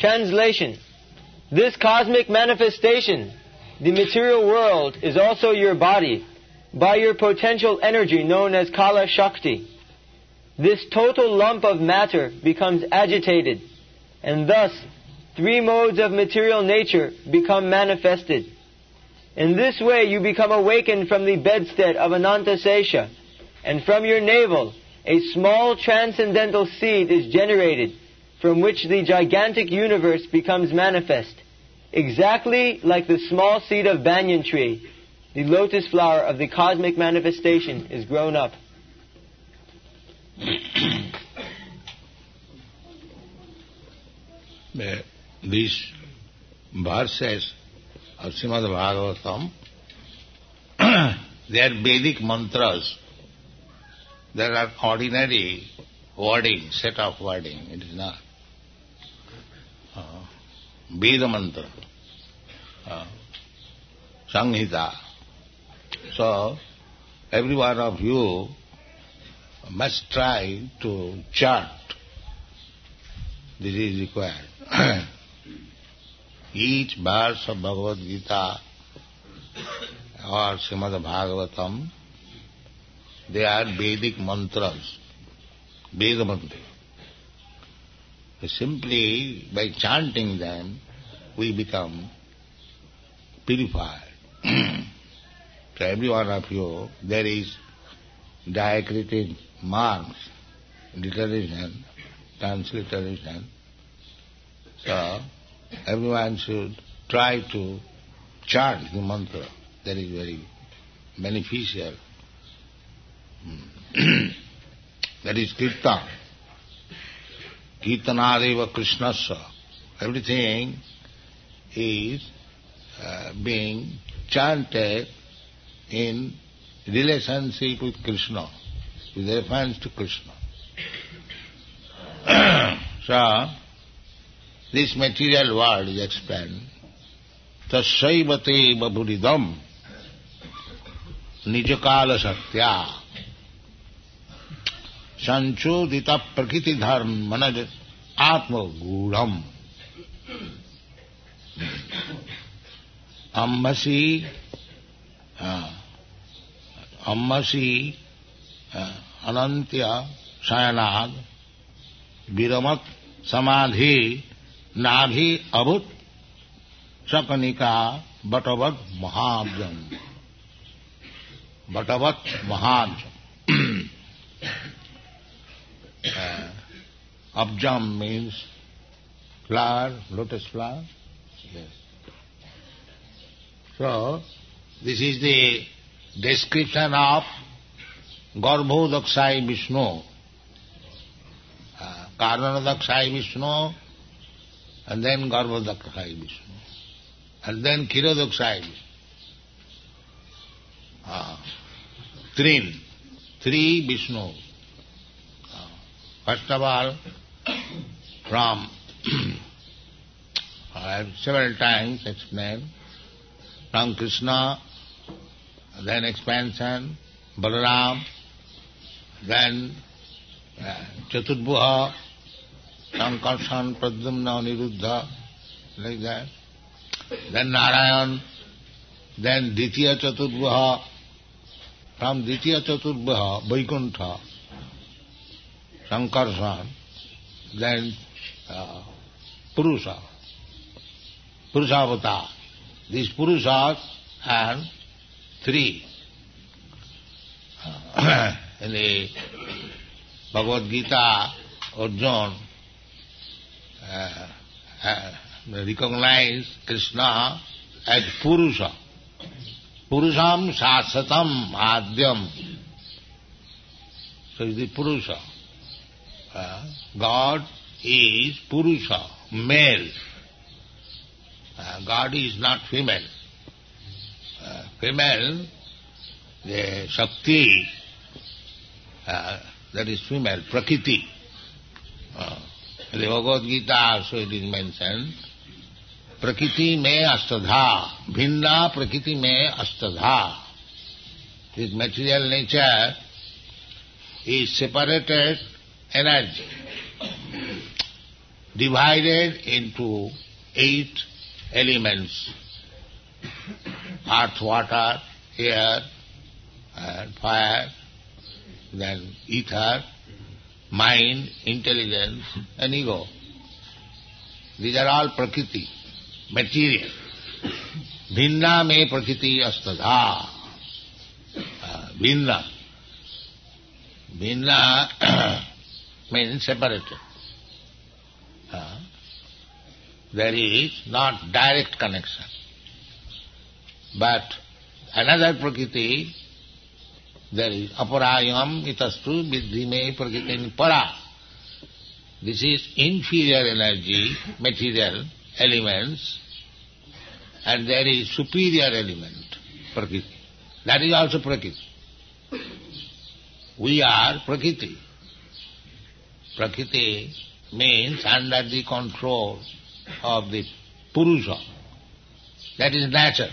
Translation. This cosmic manifestation, the material world, is also your body, by your potential energy known as Kala Shakti. This total lump of matter becomes agitated, and thus 3 modes of material nature become manifested. In this way you become awakened from the bedstead of Anantasesha, and from your navel a small transcendental seed is generated, from which the gigantic universe becomes manifest. Exactly like the small seed of banyan tree, the lotus flower of the cosmic manifestation is grown up. These verses of Srimad Bhagavatam, they are Vedic mantras. There are ordinary wording, set of wording. It is not Veda mantra, Sanghita. So, every one of you must try to chant. This is required. Each verse of Bhagavad Gita or Srimad Bhagavatam, they are Vedic mantras, Veda mantra. Simply by chanting them, we become purified. So every one of you, there is diacritic marks, literation, transliteration. So everyone should try to chant the mantra. That is very beneficial. That is kirtan. Kirtanadeva Krishnasya. Everything is being chanted in relationship with Krishna, with reference to Krishna. So, this material world is explained. Tasyaivate baburidam nijakala satya sanchodita prakriti dharma manaj atma gudham ammasi anantya sayanad viramat samadhi nabhi abhut sakanika batavat mahajam. Batavat mahajam. Abjam means flower, lotus flower. Yes. So, this is the description of Garbhodakshai Vishnu, Karnadakshay Vishnu, and then Garbhodakshai Vishnu, and then Kirodakshai Vishnu. Three Vishnu. First of all, from I have several times explained, from Krishna, then expansion, Balaram, then Chaturdvaha, Sankarshan, Pradyumna, Niruddha, like that. Then Narayan, then Ditya Chaturdvaha, from Ditya Chaturdvaha, Vaikuntha, Sankarshan, then Purusha, Purusavatar. These Purushas are 3. In the Bhagavad Gita, Arjuna recognize Krishna as Purusha. Purusham Shasatam Adyam. So is the Purusha. God is Purusha, male. God is not female. Female, the Shakti, that is female, Prakriti. In the Bhagavad Gita also it is mentioned, Prakriti me astadha, bhinna prakriti me astadha. This material nature is separated energy. divided into 8 elements: earth, water, air, and fire, then ether, mind, intelligence, and ego. These are all prakriti, material. Bhinna me prakriti astadha. Bhinna. Bhinna means separated. There is not direct connection. But another prakriti, there is aparayam itastu vidhime prakriti para. This is inferior energy, material elements, and there is superior element, prakriti. That is also prakriti. We are prakriti. Prakriti means under the control of the Purusha. That is nature.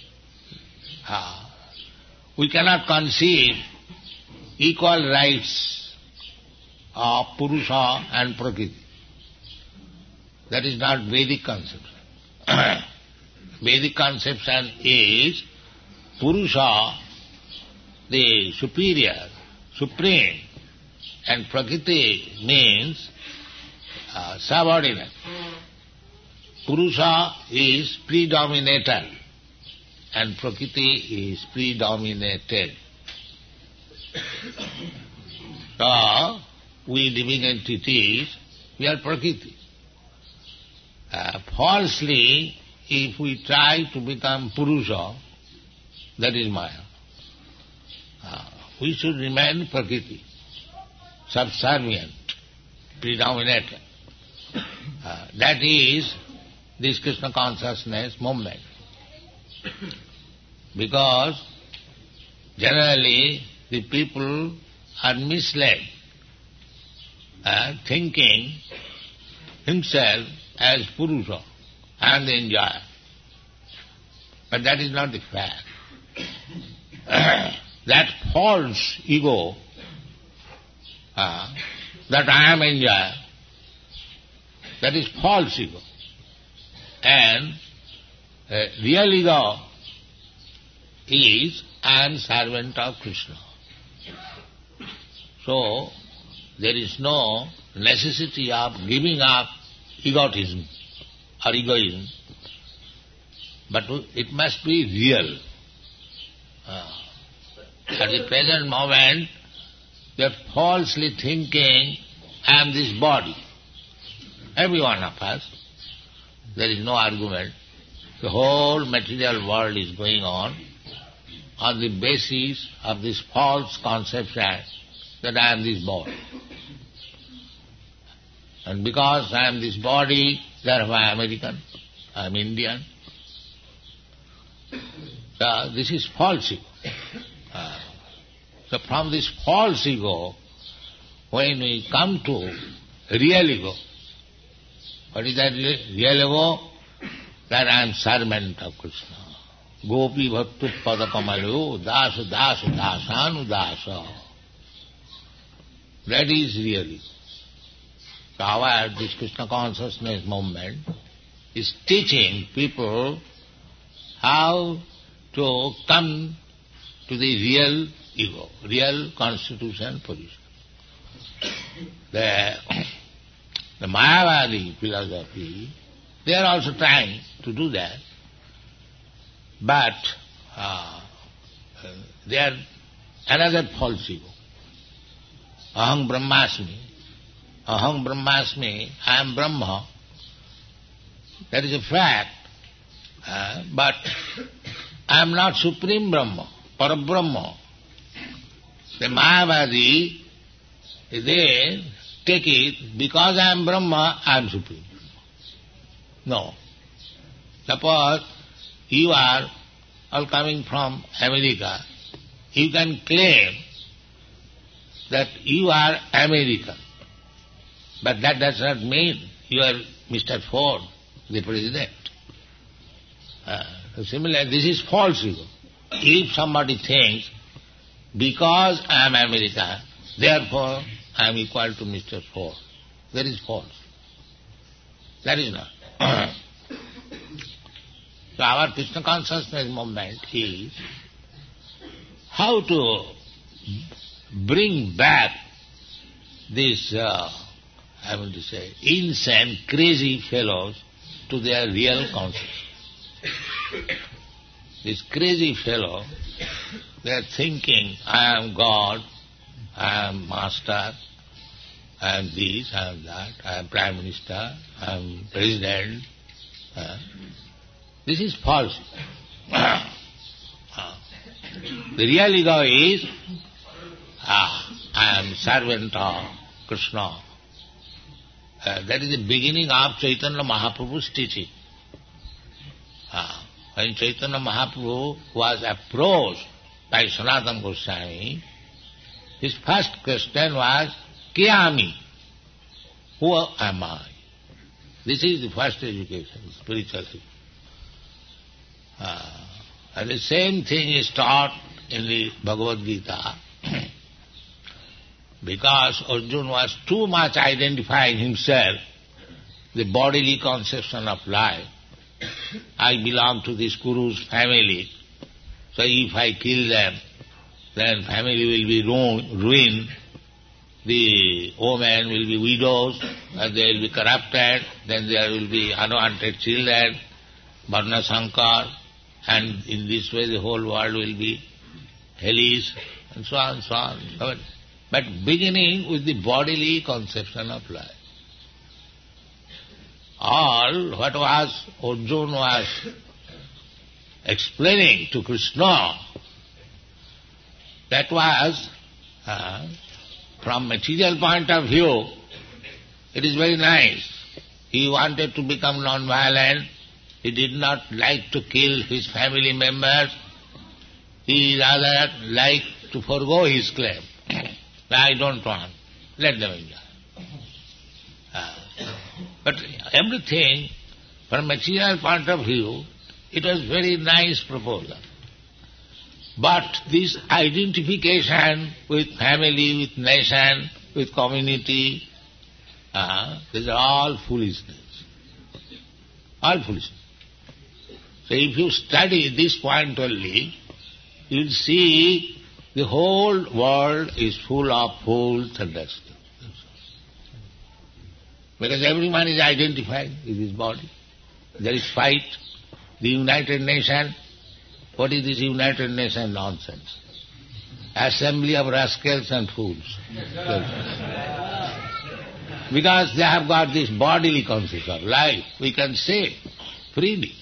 We cannot conceive equal rights of Purusha and Prakriti. That is not Vedic conception. Vedic conception is Purusha, the superior, supreme, and Prakriti means subordinate. Purusha is predominator and Prakriti is predominated. So, we living entities, we are Prakriti. Falsely, if we try to become Purusha, that is Maya. We should remain Prakriti, subservient, predominated. That is this Krishna consciousness movement. Because generally the people are misled, thinking himself as Purusha and the enjoyer. But that is not the fact. That false ego, that I am enjoyer, that is false ego. And real ego is I am servant of Krishna. So, there is no necessity of giving up egotism or egoism, but it must be real. At the present moment, you are falsely thinking, I am this body. Every one of us, there is no argument. The whole material world is going on the basis of this false conception that I am this body. And because I am this body, therefore I am American, I am Indian. This is false ego. So from this false ego, when we come to real ego, what is that real ego? That I am servant of Krishna. Gopi bhattu padakamalu dasa dasa dasanu dasa. That is real ego. So our this Krishna consciousness movement is teaching people how to come to the real ego, real constitution position. The Mayavadi philosophy, they are also trying to do that, but they are another false ego. Aham Brahmasmi. Aham Brahmasmi, I am Brahma. That is a fact, but I am not Supreme Brahma, Parabrahma. The Mayavadi, they take it, because I am Brahma, I am Supreme. No. Suppose you are all coming from America, you can claim that you are American. But that does not mean you are Mr. Ford, the president. Similarly, this is false ego. If somebody thinks, because I am American, therefore I am equal to Mr. Ford, that is false. That is not. So our Krishna consciousness movement is how to bring back these, insane, crazy fellows to their real consciousness. This crazy fellow, they are thinking, I am God, I am master, I am this, I am that, I am Prime Minister, I am President. This is false. The real ego is, I am servant of Krishna. That is the beginning of Chaitanya Mahaprabhu's teaching. When Chaitanya Mahaprabhu was approached by Sanatana Goswami, his first question was, Kiyami? Who am I? This is the first education, spiritual education. And the same thing is taught in the Bhagavad Gita. Because Arjuna was too much identifying himself, the bodily conception of life. I belong to this Kuru's family, so if I kill them, then family will be ruined, the women will be widows, and they will be corrupted, then there will be unwanted children, Varna Sankar, and in this way the whole world will be hellish, and so on, so on, so on. But beginning with the bodily conception of life. All what was Arjuna was explaining to Krishna, that was, from material point of view, it is very nice. He wanted to become non-violent. He did not like to kill his family members. He rather liked to forgo his claim. I don't want. Let them enjoy. But everything, from material point of view, it was very nice proposal. But this identification with family, with nation, with community, these are all foolishness. All foolishness. So if you study this point only, you will see the whole world is full of fools and rascals. Because everyone is identified with his body. There is fight. The United Nations, what is this United Nations nonsense? Assembly of rascals and fools. Because they have got this bodily concept of life, we can say freely.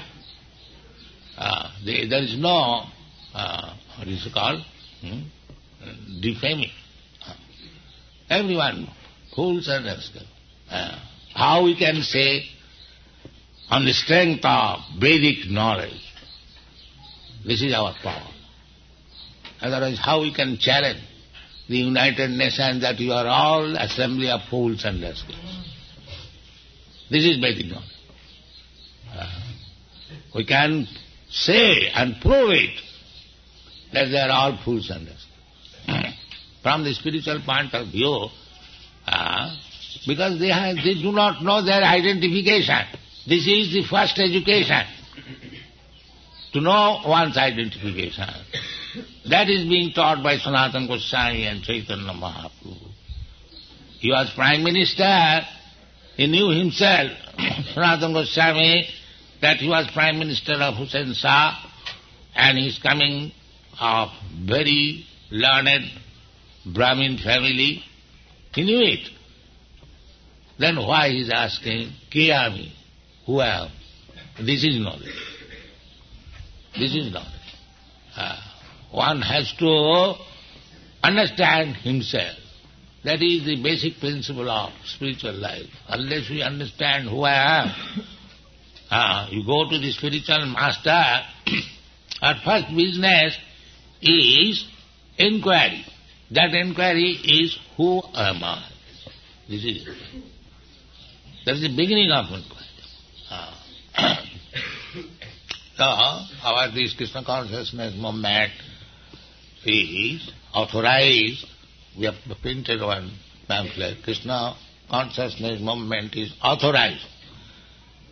There is no, what is it called? Defaming. Everyone, fools and rascals. How we can say, on the strength of Vedic knowledge, this is our power. Otherwise, how we can challenge the United Nations that you are all assembly of fools and rascals? This is Vedic knowledge. We can say and prove it that they are all fools and rascals. From the spiritual point of view, because they do not know their identification. This is the first education, to know one's identification. That is being taught by Sanatana Goswami and Chaitanya Mahaprabhu. He was Prime Minister. He knew himself, Sanatana Goswami, that he was Prime Minister of Hussain Shah, and he is coming of very learned Brahmin family. He knew it. Then why he is asking, Kiyami, who am? This is knowledge. This is knowledge. One has to understand himself. That is the basic principle of spiritual life. Unless we understand who I am, you go to the spiritual master, our first business is inquiry. That inquiry is, who am I? This is it. That is the beginning of inquiry. So, our this Krishna consciousness movement is authorized. We have printed one pamphlet. Krishna consciousness movement is authorized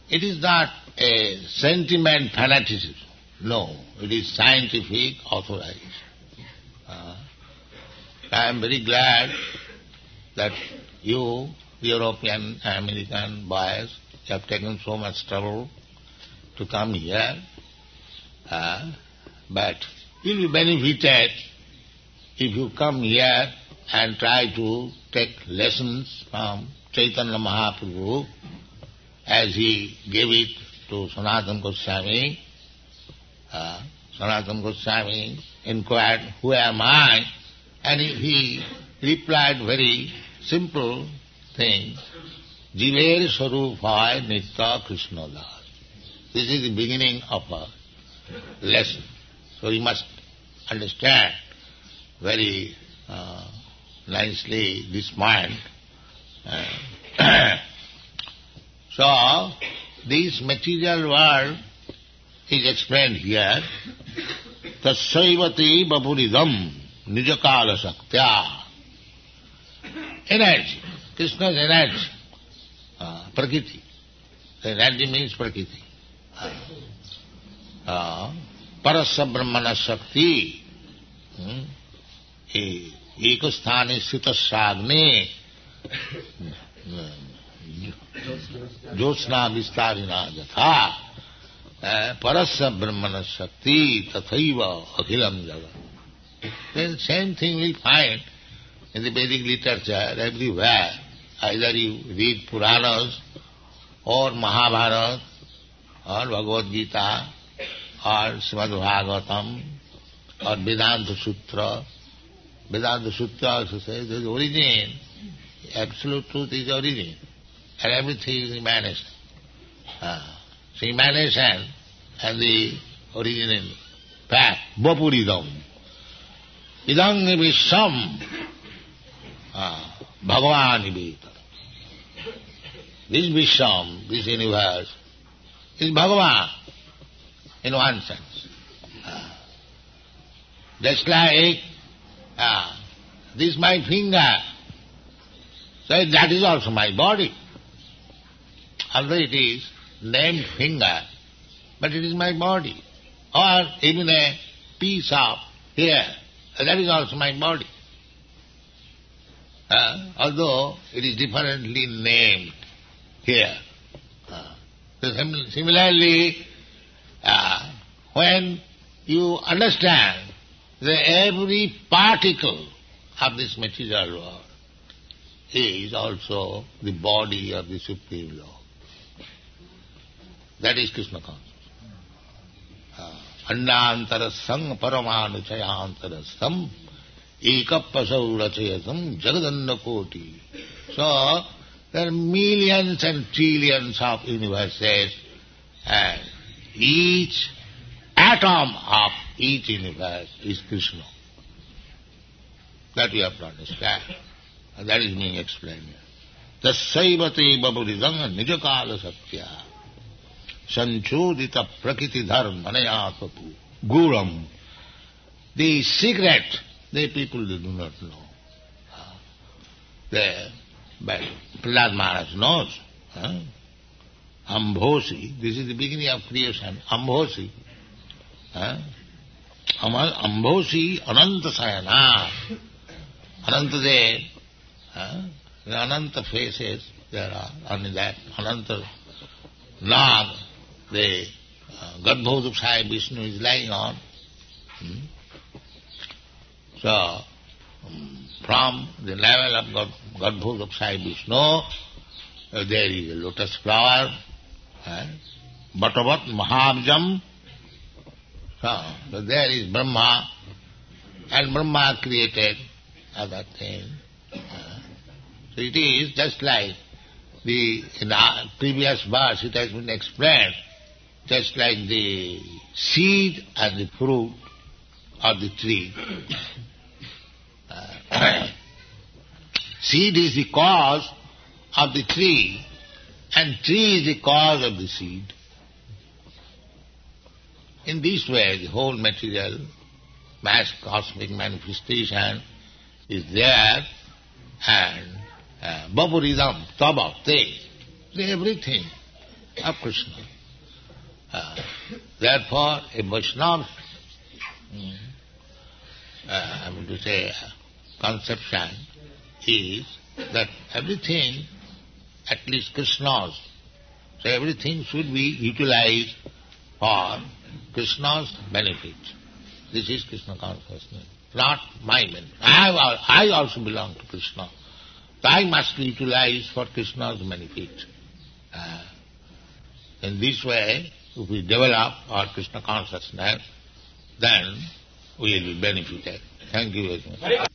it is not a sentiment fanaticism. No, it is scientific authorized. I am very glad that you, European, American boys, have taken so much trouble to come here. But you will be benefited if you come here and try to take lessons from Chaitanya Mahaprabhu as he gave it to Sanatana Goswami. Sanatana Goswami inquired, "Who am I?" And he replied very simple thing, "Jiver Swarupaya Nitya Krishna Das." This is the beginning of a lesson. So you must understand very nicely this point. So, this material world is explained here. Tasaivati baburidam nijakala saktya. Energy. Krishna's energy. Prakriti. Energy means Prakriti. Parasya Brahmana Shakti. Ekasthane sitashagne. Josna vistarina jatha. Parasya Brahmana Shakti tathaiva akhilam jagat. Then same thing we'll find in the Vedic literature everywhere. Either you read Puranas or Mahabharata or Bhagavad Gita or Srimad Bhagavatam or Vedanta Sutra. Vedanta Sutra also says there is origin. Absolute truth is origin. And everything is emanation. So emanation and the origin fact, Vapuridam. Idam Visham Bhagavan Niveta. This Visham, this universe, is Bhagavan in one sense. Just like this is my finger, so that is also my body. Although it is named finger, but it is my body. Or even a piece of hair, that is also my body. Although it is differently named here. So similarly, when you understand that every particle of this material world is also the body of the Supreme Lord. That is Krishna consciousness. Annantara sang paramanu chayantarastam ekapasau rachayatam jagadanna koti. So, there are millions and trillions of universes, and each atom of each universe is Krishna. That we have to understand. And that is being explained here. Tasaivate baburidam nijakala satya sanchodita prakriti dharmanayatapu guram. The secret, the people they do not know. But Prahlad Maharaj knows. Ambhosi, this is the beginning of creation. Ambhosi. Ambhosi Ananta Sayana. Ananta Dev. The Ananta faces there are, only that Ananta Nag, the Garbhoduk Sai Vishnu is lying on. So, from the level of Garbhoduk Sai Vishnu, there is a lotus flower, Bhattavat Mahabjam. So there is Brahma, and Brahma created other things. So it is just like in the previous verse it has been explained, just like the seed and the fruit of the tree. Seed is the cause of the tree, and tree is the cause of the seed. In this way, the whole material, mass cosmic manifestation is there, and Baburidam, Tabhakti, everything of Krishna. Therefore, a Vaishnava, conception is that everything, at least Krishna's, so everything should be utilized for Krishna's benefit. This is Krishna consciousness, not my benefit. I also belong to Krishna. So I must be utilized for Krishna's benefit. In this way, if we develop our Krishna consciousness, then we will be benefited. Thank you very much.